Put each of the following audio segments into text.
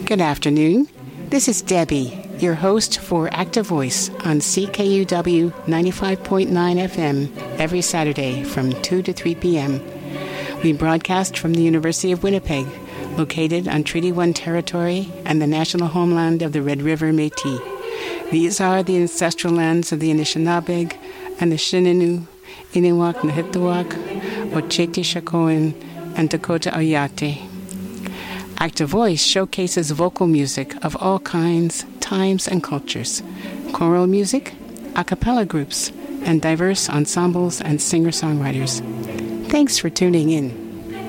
Good afternoon. This is Debbie, your host for Active Voice on CKUW 95.9 FM every Saturday from 2 to 3 p.m. We broadcast from the University of Winnipeg, located on Treaty 1 territory and the national homeland of the Red River Métis. These are the ancestral lands of the Anishinaabe, Anishinaabe, Iniwak, Nahitawak, Oceti-Sakowin, and Dakota Oyate. Active Voice showcases vocal music of all kinds, times, and cultures, choral music, a cappella groups, and diverse ensembles and singer-songwriters. Thanks for tuning in.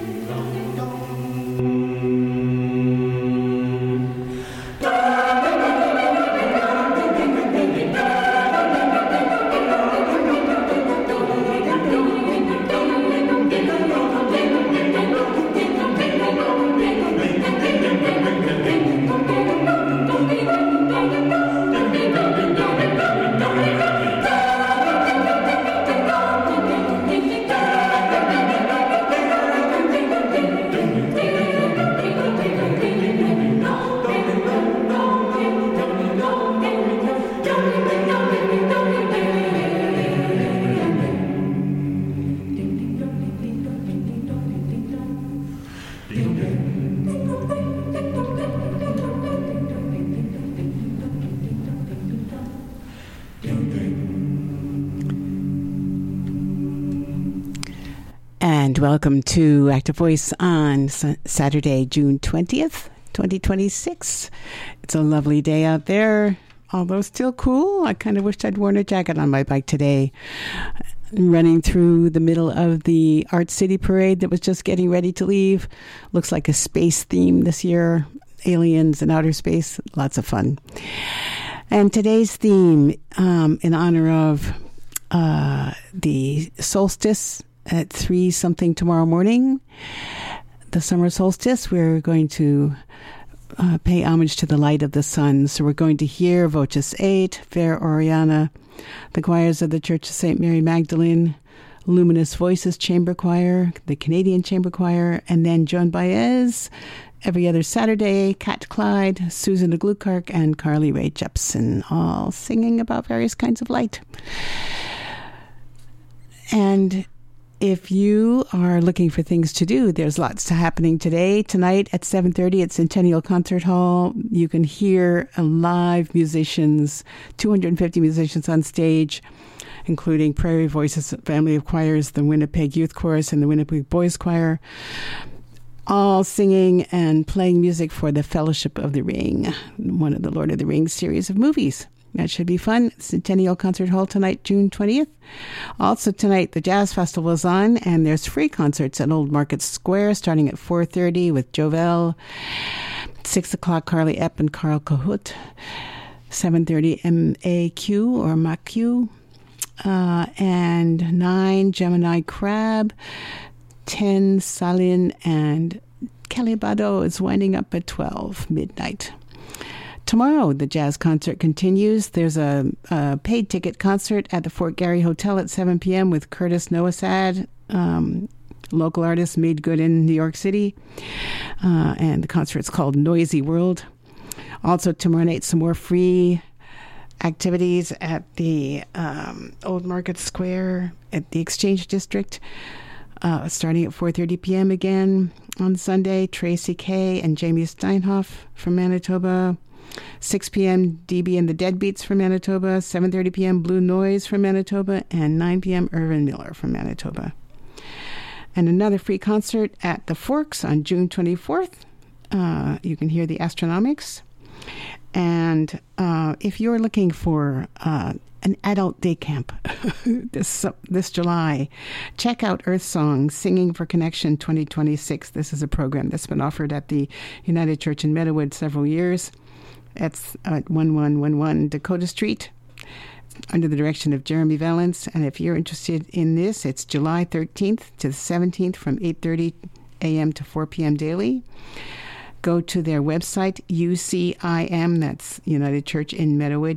Welcome to Active Voice on Saturday, June 20th, 2026. It's a lovely day out there, although still cool. I kind of wished I'd worn a jacket on my bike today. Running through the middle of the Art City Parade that was just getting ready to leave. Looks like a space theme this year. Aliens and outer space. Lots of fun. And today's theme, in honor of the solstice, at 3 something tomorrow morning, the summer solstice, we're going to pay homage to the light of the sun. So we're going to hear Voces 8, Fair Oriana, the choirs of the Church of St. Mary Magdalene, Luminous Voices Chamber Choir, the Canadian Chamber Choir, and then Joan Baez, every other Saturday, Kat Clyde, Susan de Gluekark, and Carly Rae Jepsen, all singing about various kinds of light. And if you are looking for things to do, there's lots happening today. Tonight at 7:30 at Centennial Concert Hall, you can hear live musicians, 250 musicians on stage, including Prairie Voices Family of Choirs, the Winnipeg Youth Chorus, and the Winnipeg Boys Choir, all singing and playing music for the Fellowship of the Ring, one of the Lord of the Rings series of movies. That should be fun. Centennial Concert Hall tonight, June 20th. Also tonight, the Jazz Festival is on, and there's free concerts at Old Market Square starting at 4:30 with Jovel. 6 o'clock, Carly Epp and Carl Cahoot. 7:30, MAQ or MAQ. And 9, Gemini Crab. 10, Salin and Kelly Bado is winding up at 12 midnight. Tomorrow, the jazz concert continues. There's a paid ticket concert at the Fort Garry Hotel at 7 p.m. with Curtis Noasad, local artist made good in New York City. And the concert's called Noisy World. Also, tomorrow night, some more free activities at the Old Market Square at the Exchange District. Starting at 4:30 p.m. again on Sunday. Tracy Kay and Jamie Steinhoff from Manitoba. 6 p.m. DB and the Deadbeats from Manitoba, 7:30 p.m. Blue Noise from Manitoba, and 9 p.m. Irvin Miller from Manitoba. And another free concert at the Forks on June 24th. You can hear the Astronomics. And if you're looking for an adult day camp this July, check out Earth Song, Singing for Connection 2026. This is a program that's been offered at the United Church in Meadowood several years. It's at 1111 Dakota Street under the direction of Jeremy Valance. And if you're interested in this, it's July 13th to the 17th from 8:30 a.m. to 4 p.m. daily. Go to their website, UCIM, that's United Church in Meadowood,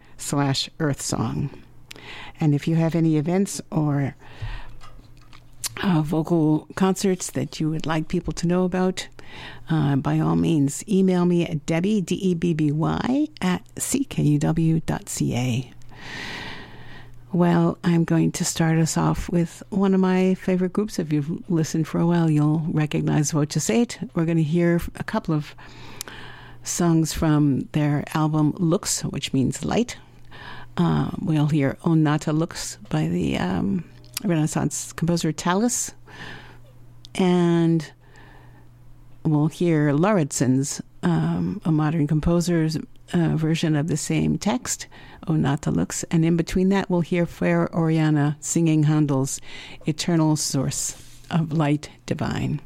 ucim.org/earthsong. And if you have any events or vocal concerts that you would like people to know about, by all means, email me at Debbie, DEBBY, at ckuw.ca. Well, I'm going to start us off with one of my favorite groups. If you've listened for a while, you'll recognize Voce Sate. We're going to hear a couple of songs from their album Lux, which means light. We'll hear O Nata Lux by the Renaissance composer Tallis. And we'll hear Lauridsen's, a modern composer's version of the same text, O Nata Lux. And in between that, we'll hear Fair Oriana singing Handel's Eternal Source of Light Divine.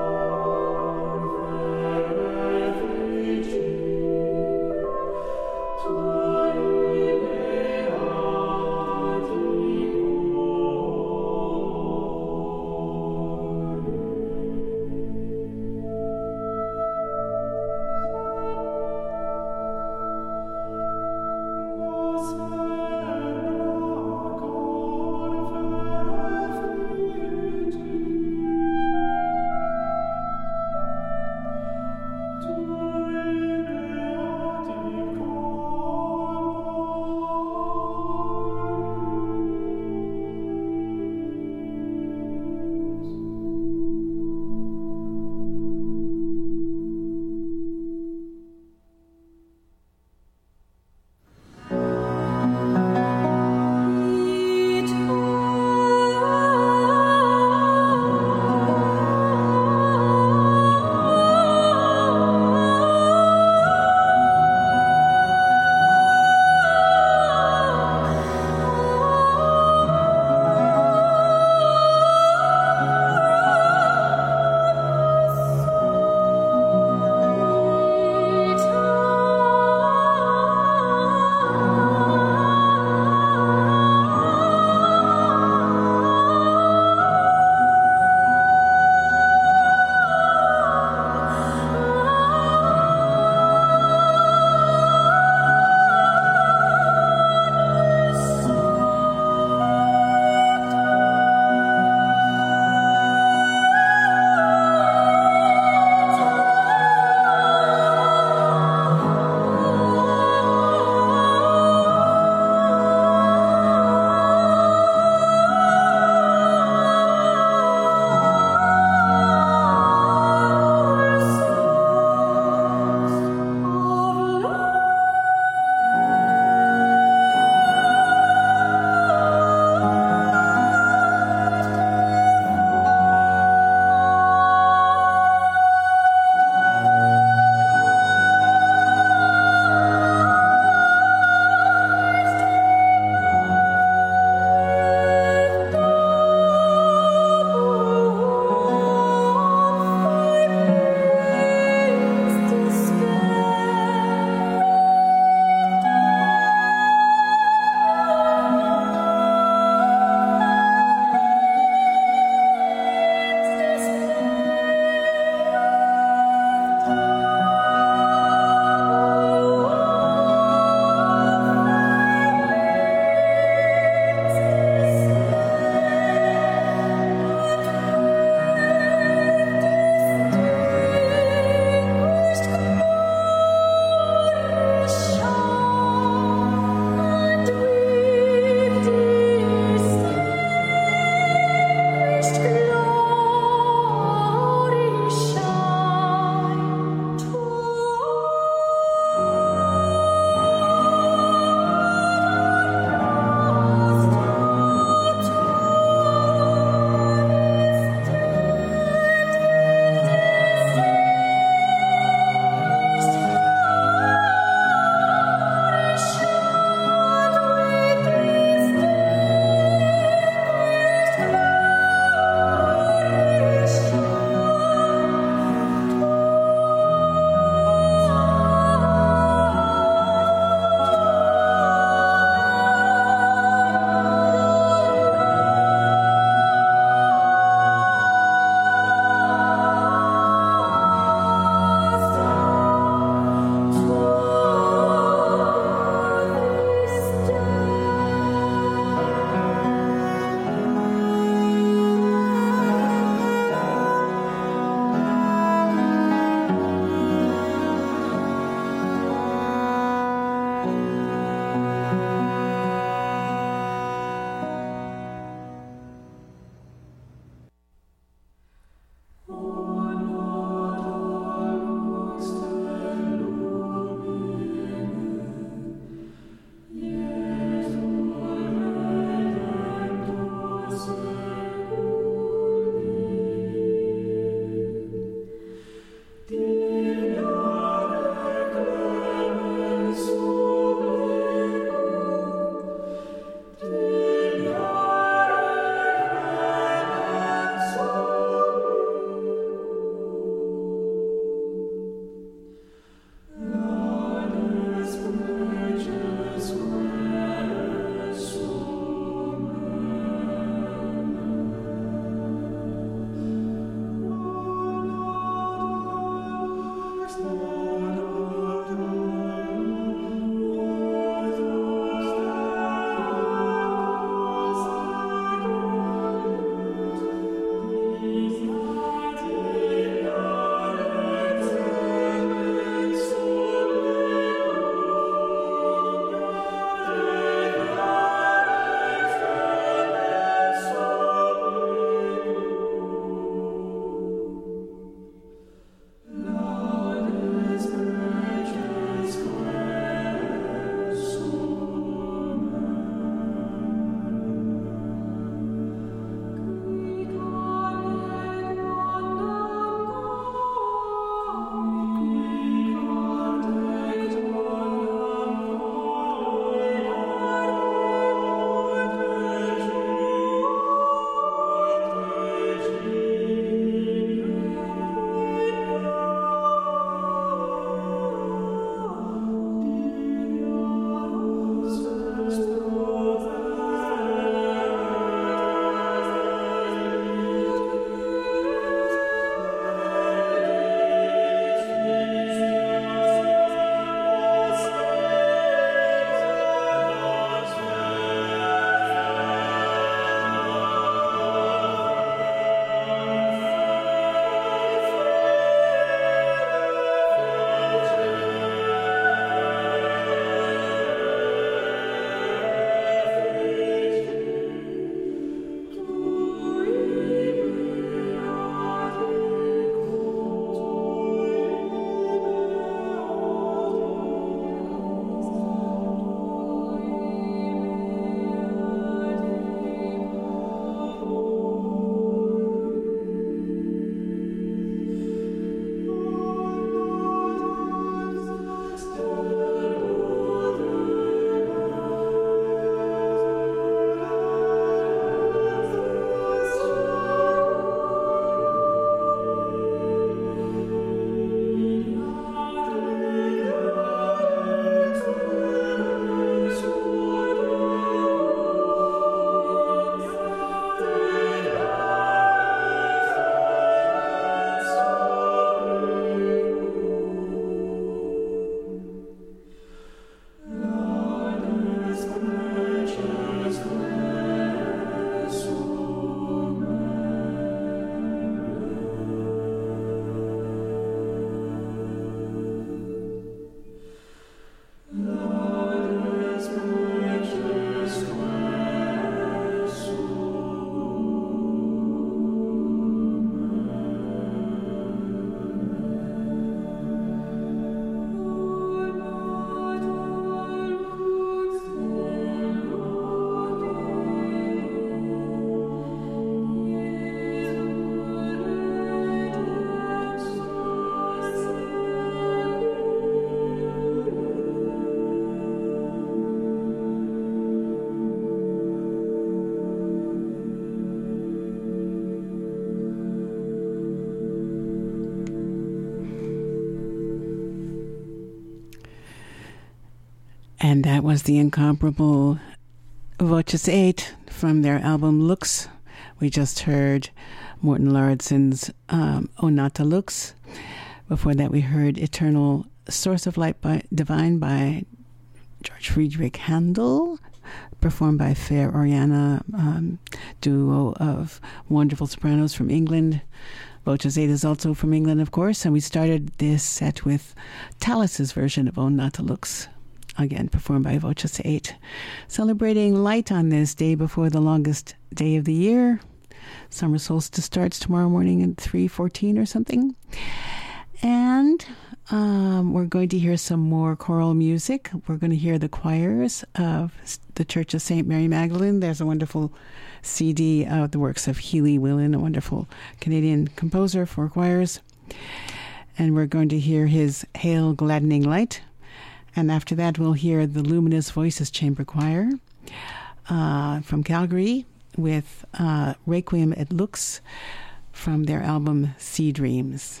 And that was the incomparable Voces 8 from their album Lux. We just heard Morten Lauridsen's O Nata Lux. Before that, we heard Eternal Source of Light Divine by George Friedrich Handel, performed by Fair Oriana, duo of wonderful sopranos from England. Voces 8 is also from England, of course. And we started this set with Talas's version of O Nata Lux, again performed by Voces 8. Celebrating light on this day before the longest day of the year. Summer solstice starts tomorrow morning at 3:14 or something. And we're going to hear some more choral music. We're going to hear the choirs of the Church of St. Mary Magdalene. There's a wonderful CD of the works of Healy Willan, a wonderful Canadian composer for choirs. And we're going to hear his Hail Gladdening Light. And after that, we'll hear the Luminous Voices Chamber Choir from Calgary with Requiem et Lux from their album Sea Dreams.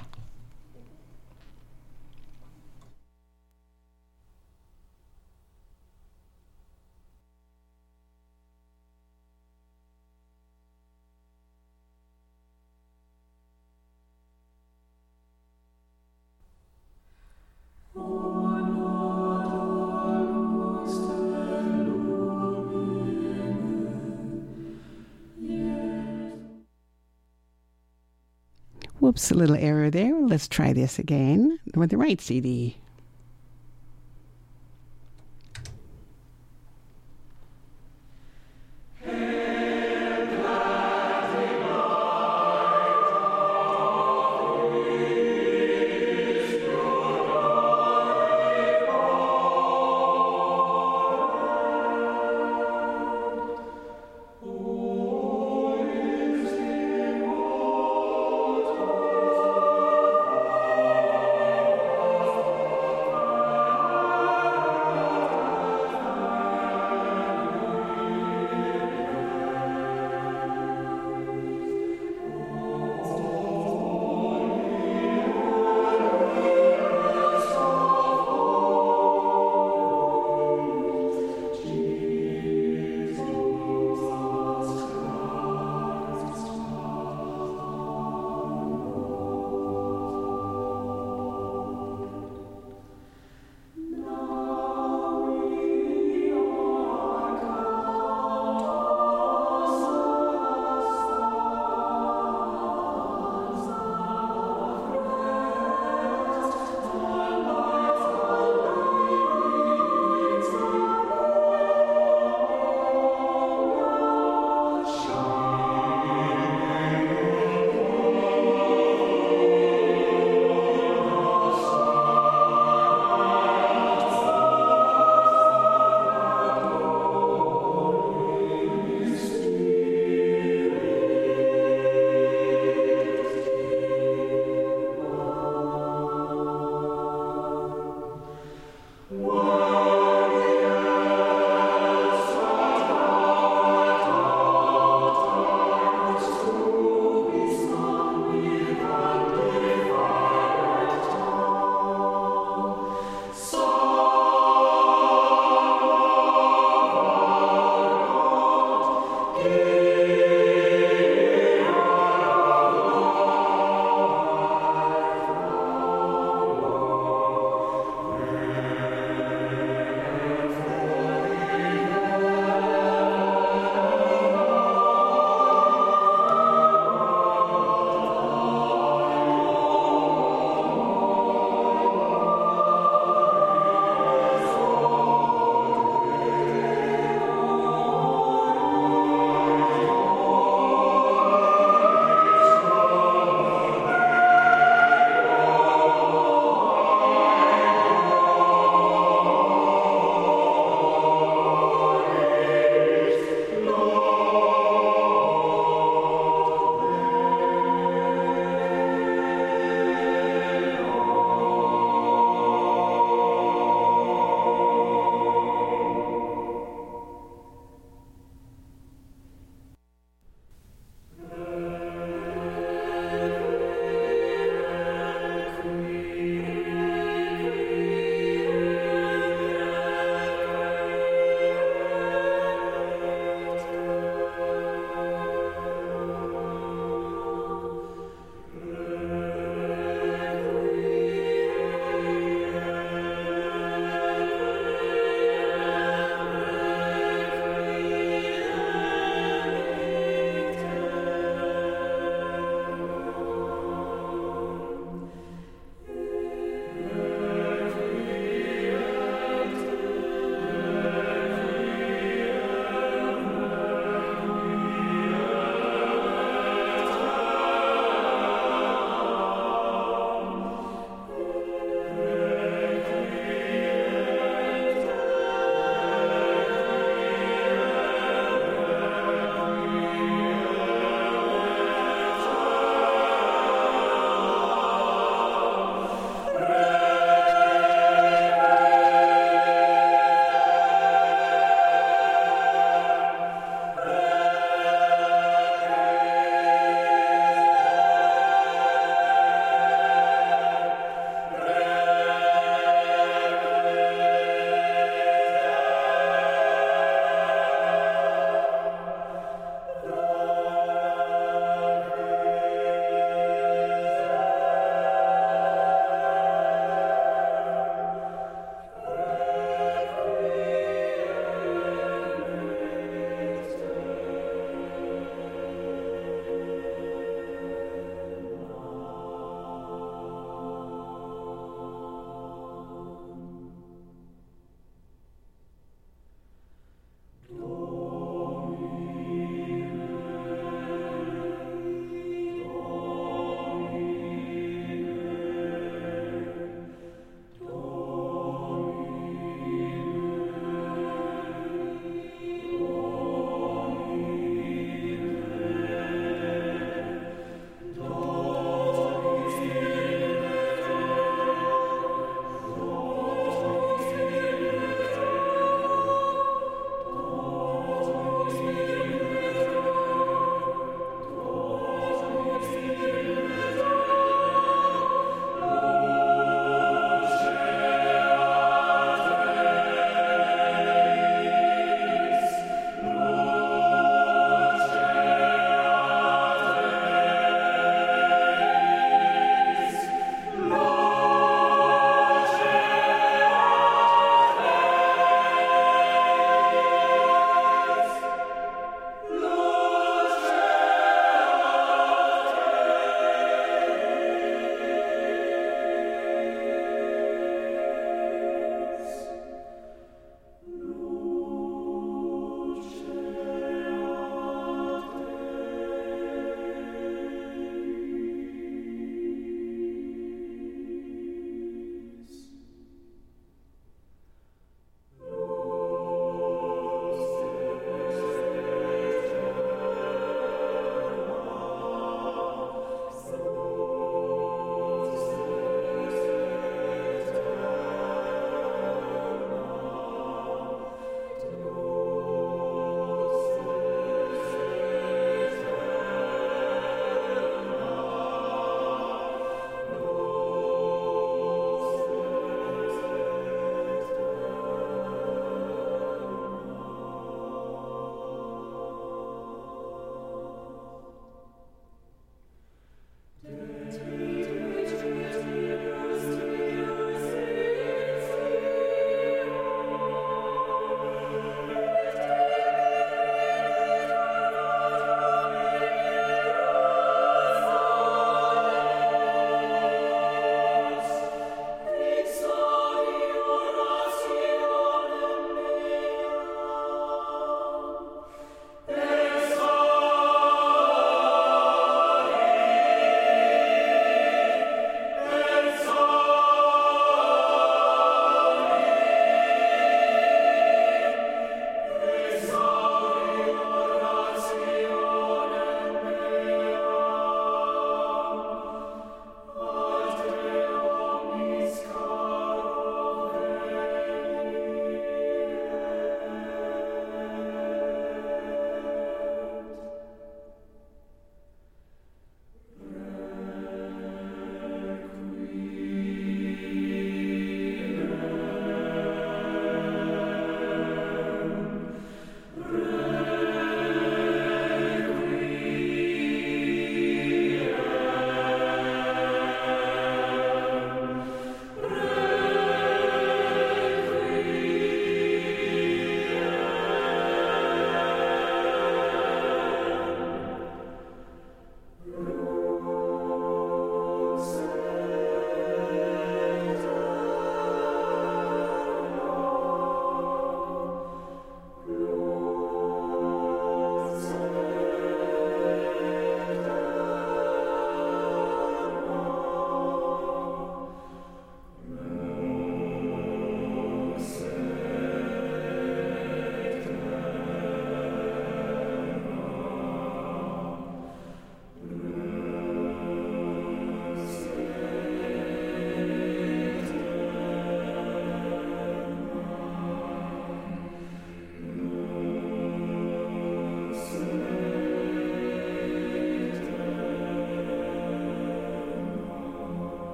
Whoops, a little error there. Let's try this again with the right CD.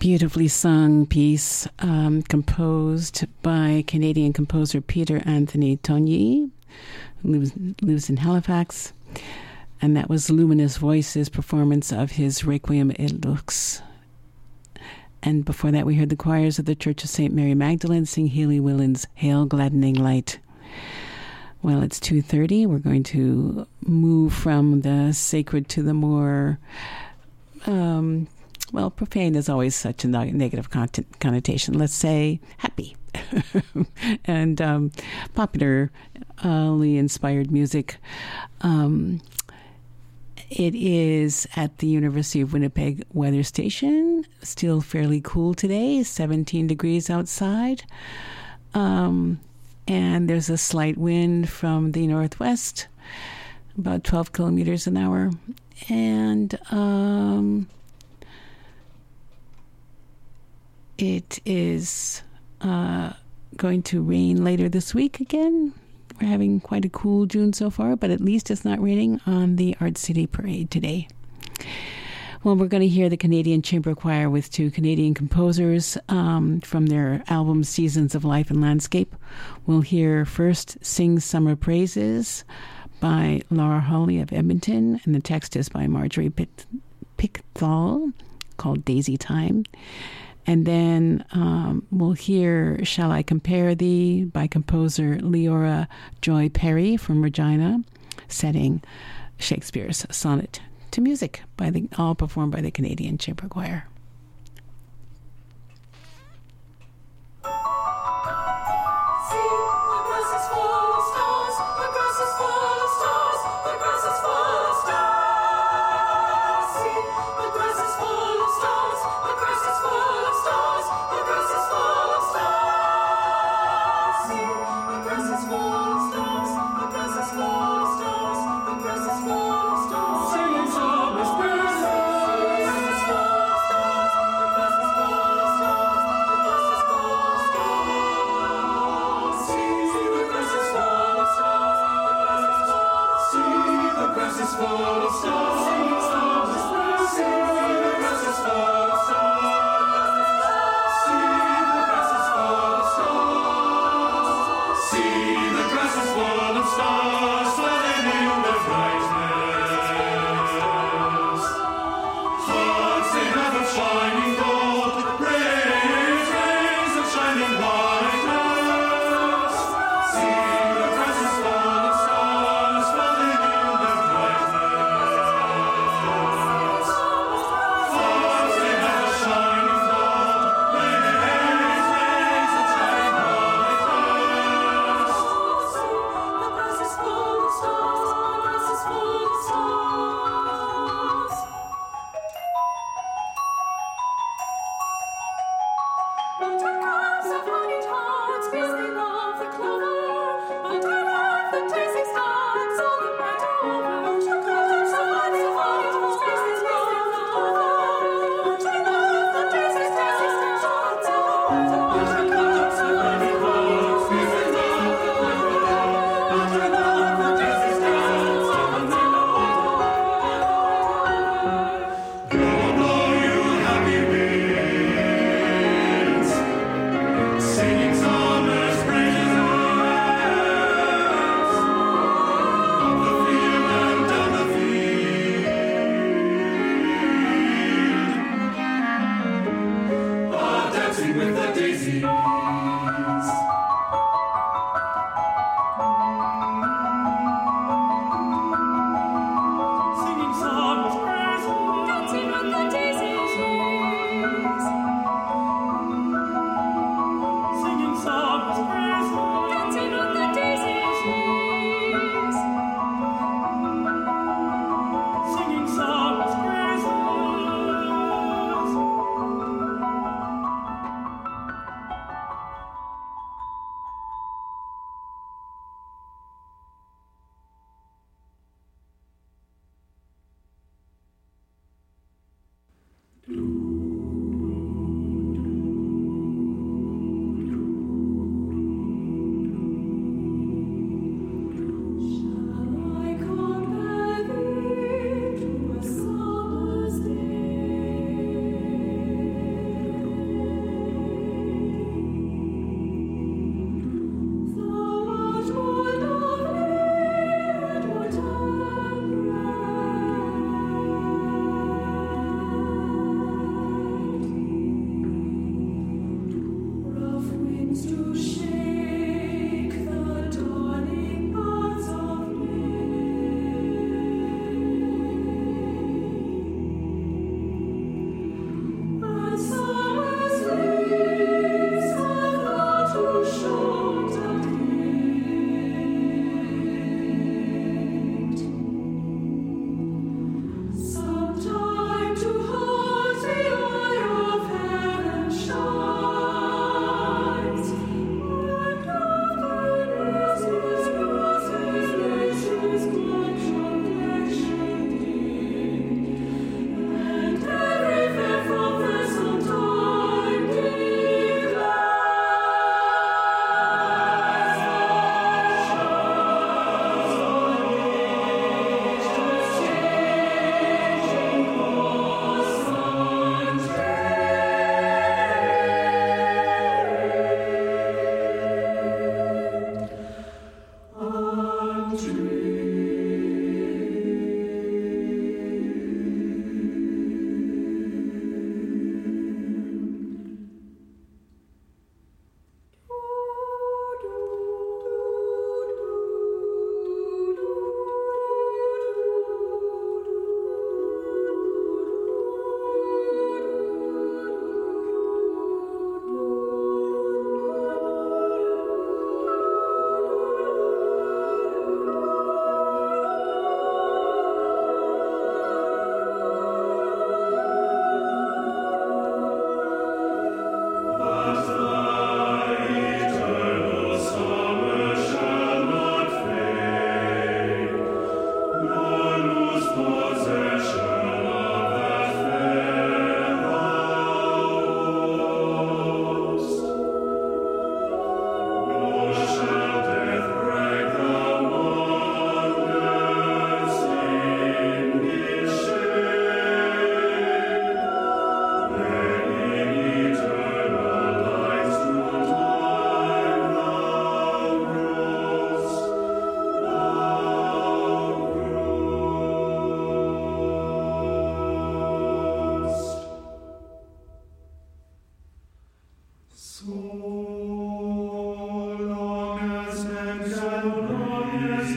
Beautifully sung piece composed by Canadian composer Peter Anthony Togny, who lives in Halifax. And that was Luminous Voices' performance of his Requiem et Lux. And before that, we heard the choirs of the Church of St. Mary Magdalene sing Healy Willin's Hail Gladdening Light. Well, it's 2:30. We're going to move from the sacred to the more... profane is always such a negative connotation. Let's say happy. And popularly inspired music. It is at the University of Winnipeg weather station. Still fairly cool today, 17 degrees outside. And there's a slight wind from the northwest, about 12 kilometers an hour. And... it is going to rain later this week again. We're having quite a cool June so far, but at least it's not raining on the Art City Parade today. Well, we're going to hear the Canadian Chamber Choir with two Canadian composers from their album Seasons of Life and Landscape. We'll hear first Sing Summer Praises by Laura Hawley of Edmonton, and the text is by Marjorie Pickthall, called Daisy Time. And then we'll hear Shall I Compare Thee by composer Leora Joy Perry from Regina, setting Shakespeare's sonnet to music, all performed by the Canadian Chamber Choir.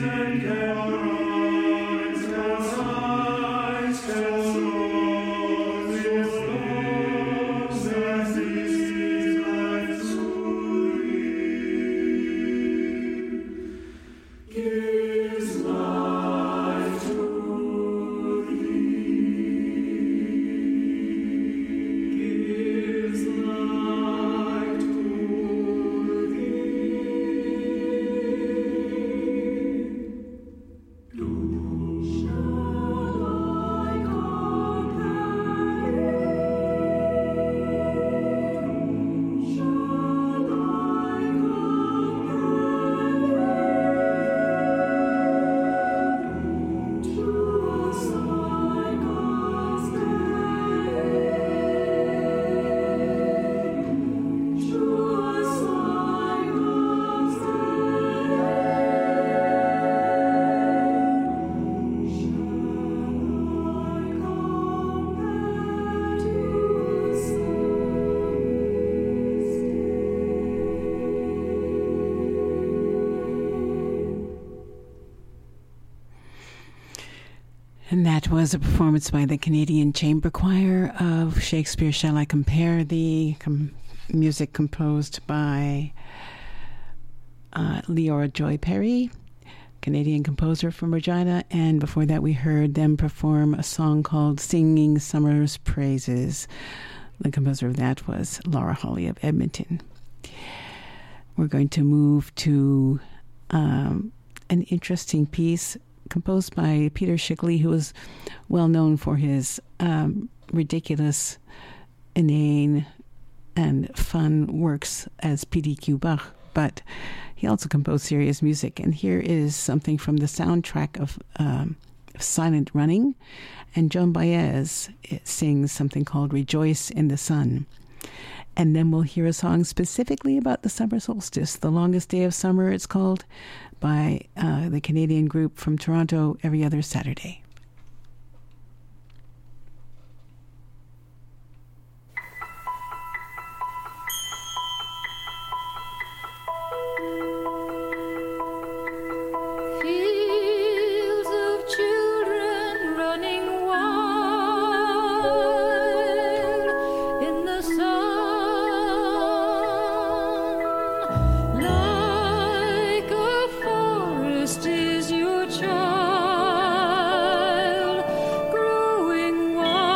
And that was a performance by the Canadian Chamber Choir of Shakespeare Shall I Compare, the music composed by Leora Joy Perry, Canadian composer from Regina. And before that, we heard them perform a song called Singing Summer's Praises. The composer of that was Laura Hawley of Edmonton. We're going to move to an interesting piece composed by Peter Schickele, who is well known for his ridiculous, inane, and fun works as P.D.Q. Bach, but he also composed serious music. And here is something from the soundtrack of Silent Running, and Joan Baez sings something called Rejoice in the Sun. And then we'll hear a song specifically about the summer solstice, the longest day of summer, it's called, by the Canadian group from Toronto, Every Other Saturday. Fields of children running wild in the sun. Is your child growing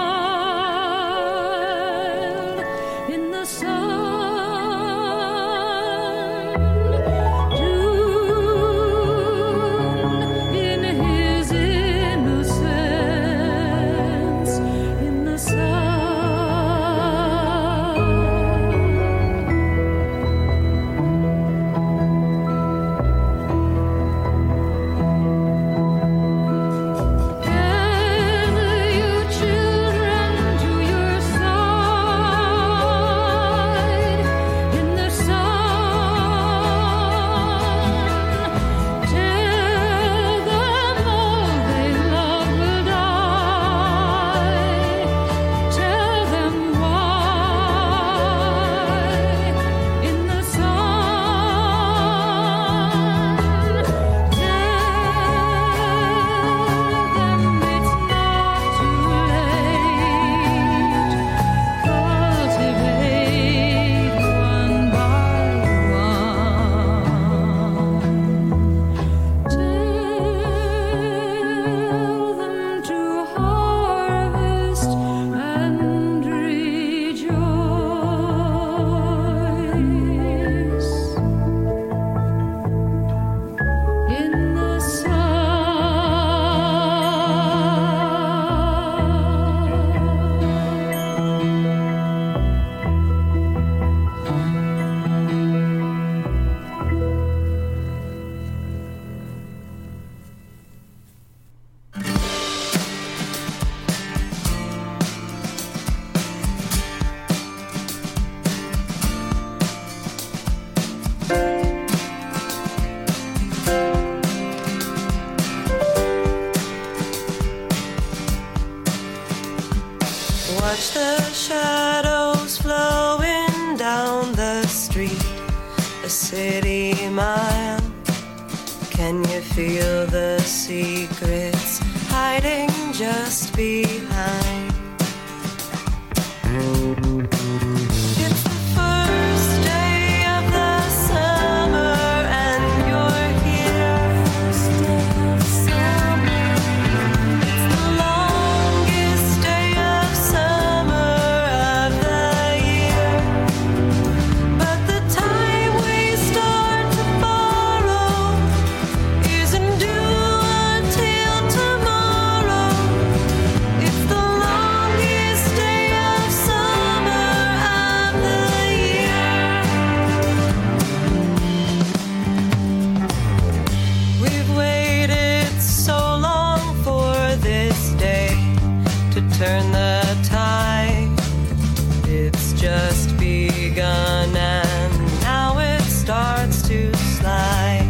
wild in the sun? Doomed in his innocence in the sun. Watch the shadows flowing down the street, a city mile. Can you feel the secrets hiding just behind? It's the first day of the summer and you're here. It's the longest day of summer of the year. But the time we start to borrow isn't due until tomorrow. It's the longest day of summer of the year. We've waited so long for this day to turn the tide. It's just begun and now it starts to slide.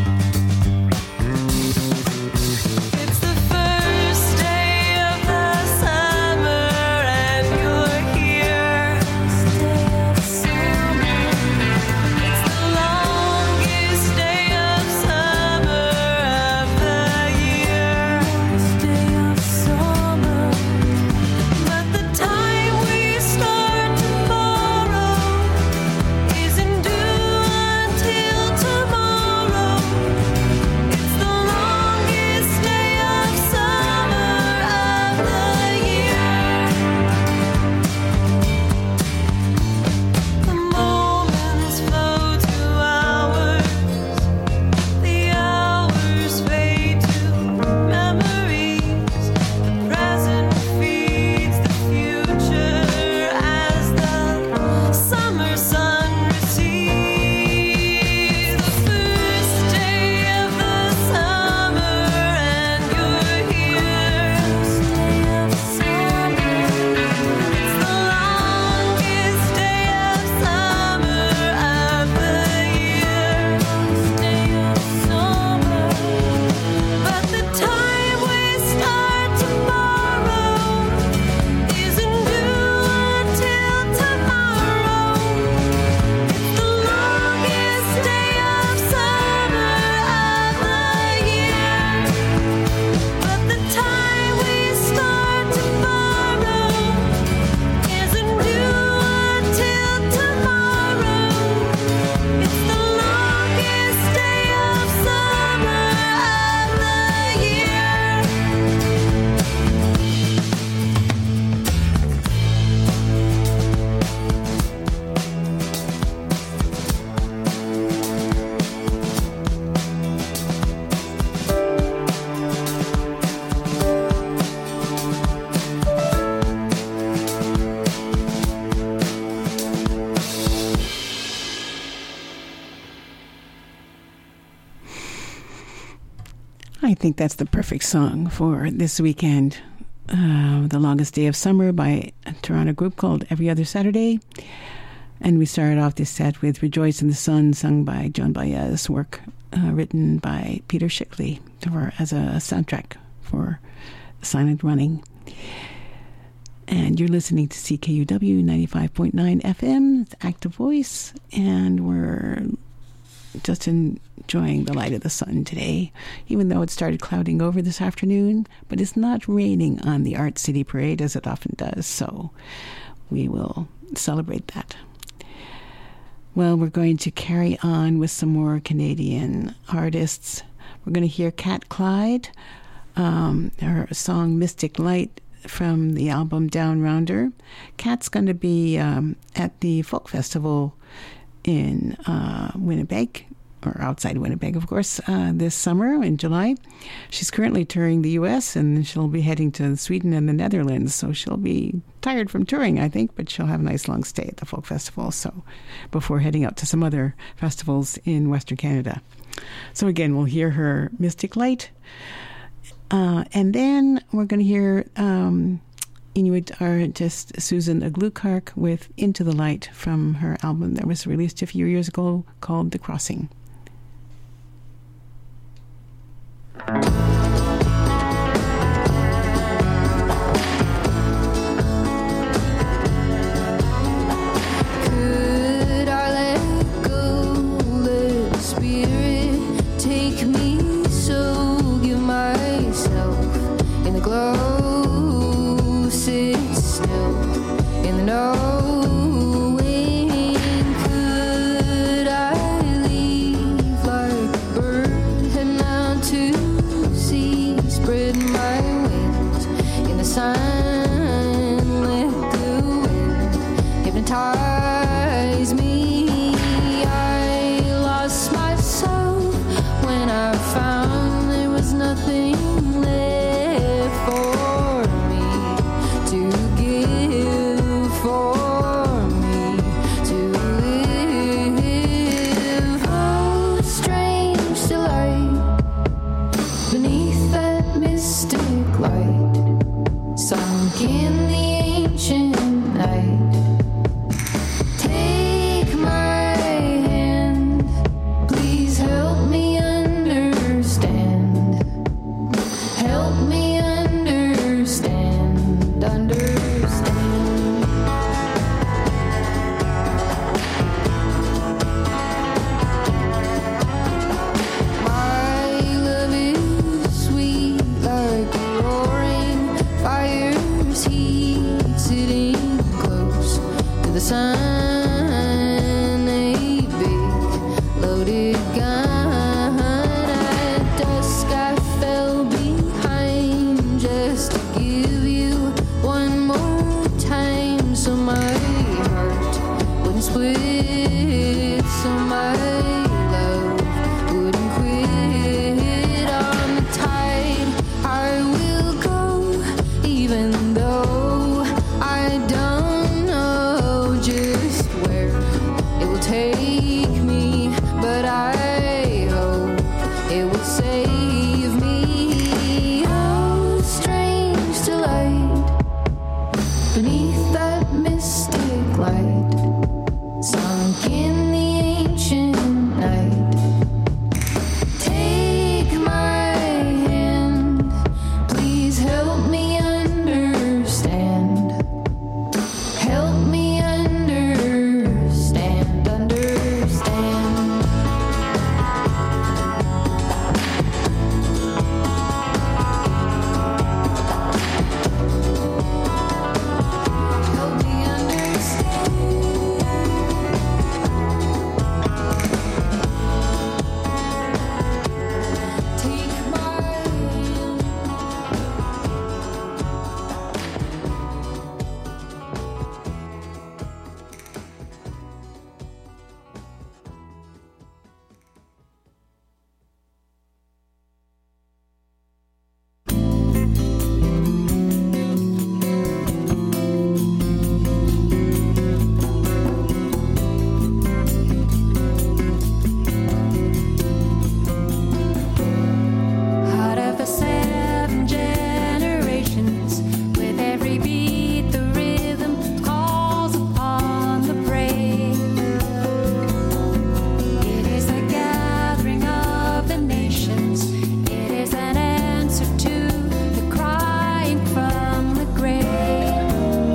It's the first day of the summer and you're here. It's the longest day of summer of the year. But the time we start to borrow isn't due until tomorrow. It's the longest day of summer of the year. The moments flow to hours, the hours fade to memories. The present feeds the future as the summer sun recedes. The first day of the summer and you're here. It's the longest day of summer of the year. But the time we start to borrow isn't due until tomorrow. It's the longest day of summer of the year. But the time we start to borrow isn't due until tomorrow. It's the longest day of summer of the year. I think that's the perfect song for this weekend. The Longest Day of Summer by a Toronto group called Every Other Saturday. And we started off this set with Rejoice in the Sun, sung by Joan Baez, work written by Peter Schickli as a soundtrack for Silent Running. And you're listening to CKUW 95.9 FM, it's Active Voice, and we're just enjoying the light of the sun today, even though it started clouding over this afternoon, but it's not raining on the Art City Parade as it often does, so we will celebrate that. Well, we're going to carry on with some more Canadian artists. We're going to hear Kat Clyde, her song Mystic Light from the album Down Rounder. Kat's going to be at the Folk Festival in Winnipeg, or outside Winnipeg, of course, this summer in July. She's currently touring the U.S., and she'll be heading to Sweden and the Netherlands, so she'll be tired from touring, I think, but she'll have a nice long stay at the Folk Festival, so before heading out to some other festivals in Western Canada. So again, we'll hear her Mystic Light, and then we're going to hear Inuit artist Susan Aglukark with Into the Light from her album that was released a few years ago called The Crossing. Could I let go, let the spirit take me so give myself in the glow, sit still in the knowing. Could I leave like a bird, heading out to sea, spread my wings in the sun, let the wind hypnotize me. I lost myself when I found there was nothing left for me to give, for me to live. Oh, strange delight beneath that mystic light, sunk in the ancient night. Take my hand, please help me understand. Help me understand, understand. My love is sweet like a roaring fire's heat, sitting close to the sun. A big loaded gun. At dusk I fell behind just to give you one more time, so my heart wouldn't split, so my love wouldn't quit. On the tide I will go, even though I don't know just where it will take me, but I hope it will save me. Oh, strange delight beneath that mystic light, sunk in the ancient night. Take my hand, please help me understand. Help me understand, understand. Help me understand. Take my hand. Out of the 7 generations, with every beat the rhythm calls upon the brave. It is the gathering of the nations. It is an answer to the crying from the grave.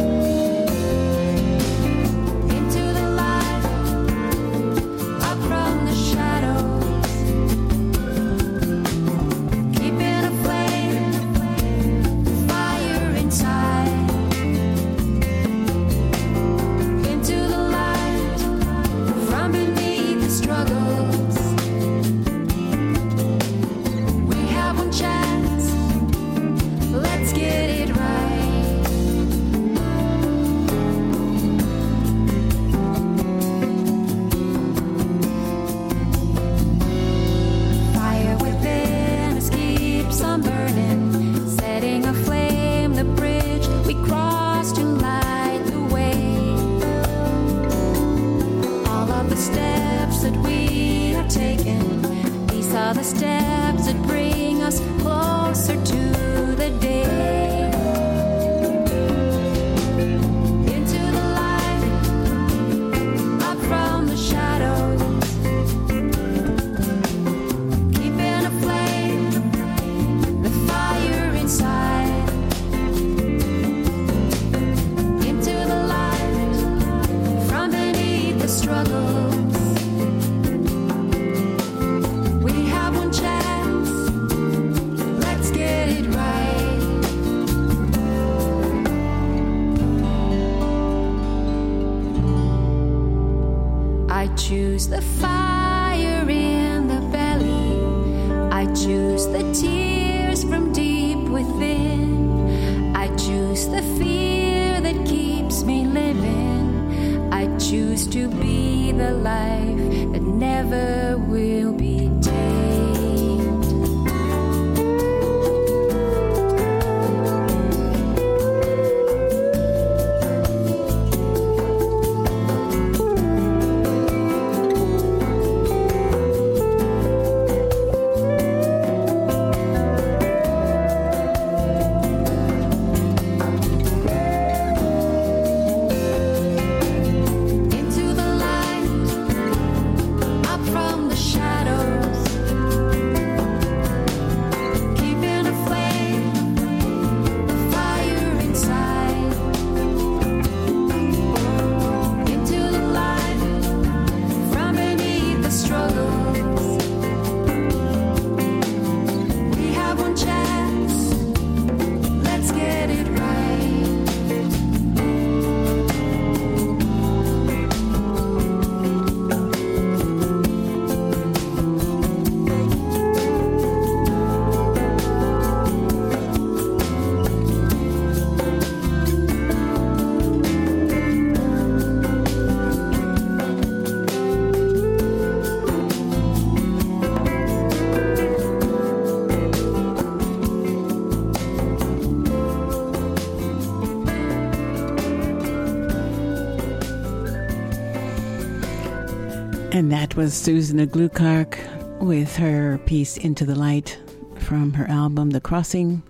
Into the light, up from the shadows. Keeping aflame, fire inside. Into the light, from beneath the struggles. We have one chance, let's get it right. Fire within us keeps on burning, setting aflame the bridge we cross to light the way. All of the steps that we have taken, these are the steps that bring us closer to the day. Into the light, up from the shadows. Keeping aflame the fire inside. Into the light, from beneath the struggles. We have one chance, choose the fire in the belly. I choose the tears from deep within. I choose the fear that keeps me living. I choose to be the life that never will be tamed. Into the light, up from the shadows, keeping aflame the fire inside. Into the light, from beneath the struggles. We have one chance, let's get it right. And that was Susan Aglukark with her piece Into the Light from her album The Crossing.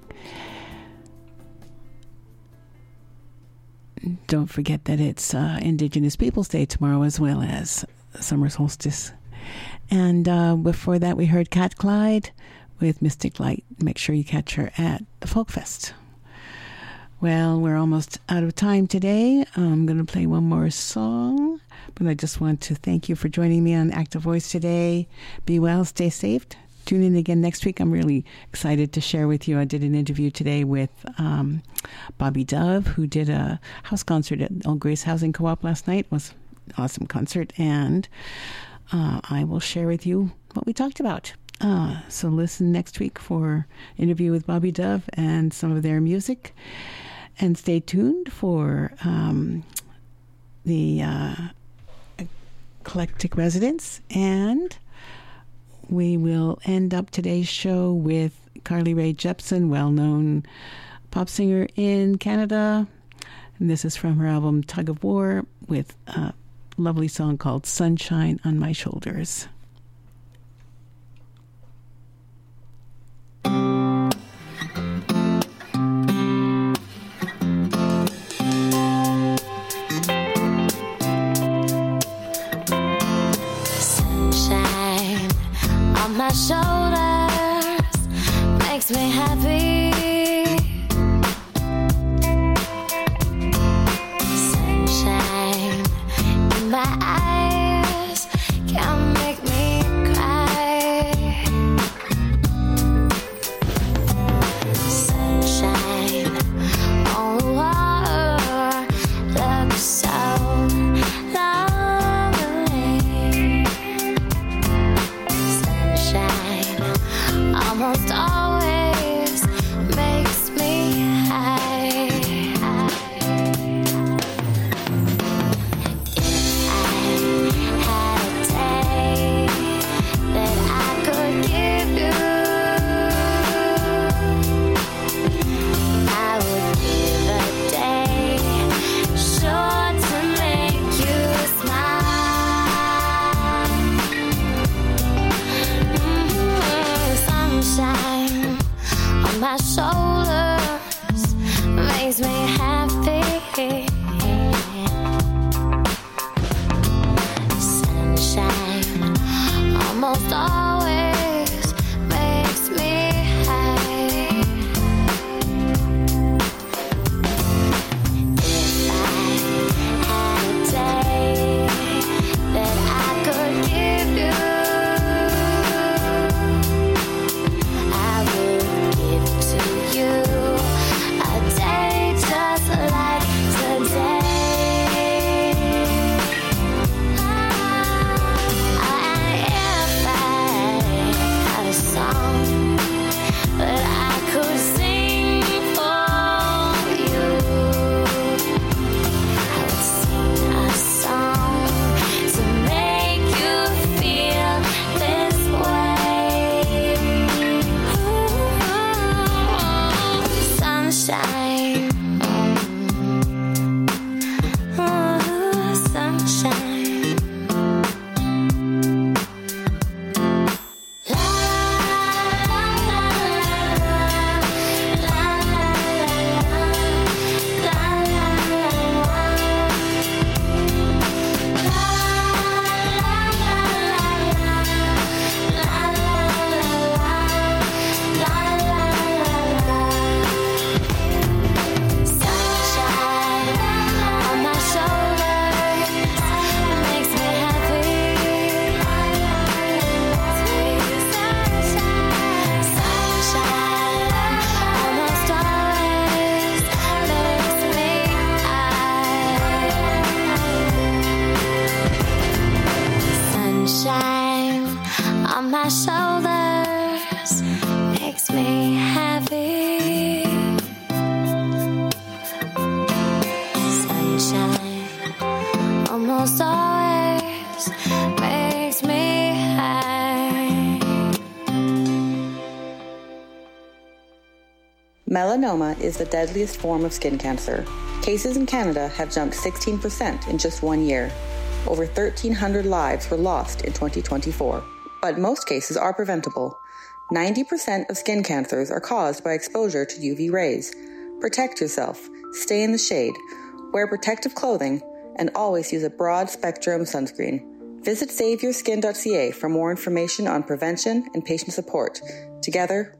Don't forget that it's Indigenous Peoples Day tomorrow, as well as summer solstice. And before that, we heard Cat Clyde with Mystic Light. Make sure you catch her at the Folk Fest. Well, we're almost out of time today. I'm going to play one more song, but I just want to thank you for joining me on Active Voice today. Be well, stay safe. Tune in again next week. I'm really excited to share with you. I did an interview today with Bobby Dove, who did a house concert at Old Grace Housing Co-op last night. It was an awesome concert, and I will share with you what we talked about. So listen next week for interview with Bobby Dove and some of their music. And stay tuned for the Eclectic Residence. And we will end up today's show with Carly Rae Jepsen, well-known pop singer in Canada. And this is from her album Tug of War, with a lovely song called Sunshine on My Shoulders. Sunshine on my shoulders makes me happy. Sunshine in my eyes can make me cry. Sunshine on the water looks so lovely. Sunshine almost always makes me high. If I had a day that I could give you, I would give a day sure to make you smile. Sunshine on my shoulders makes me happy. Sunshine almost always makes me high. If I had a day that I could give you, I would give to you Melanoma is the deadliest form of skin cancer. Cases in Canada have jumped 16% in just 1 year. Over 1,300 lives were lost in 2024. But most cases are preventable. 90% of skin cancers are caused by exposure to UV rays. Protect yourself, stay in the shade, wear protective clothing, and always use a broad-spectrum sunscreen. Visit SaveYourSkin.ca for more information on prevention and patient support. Together,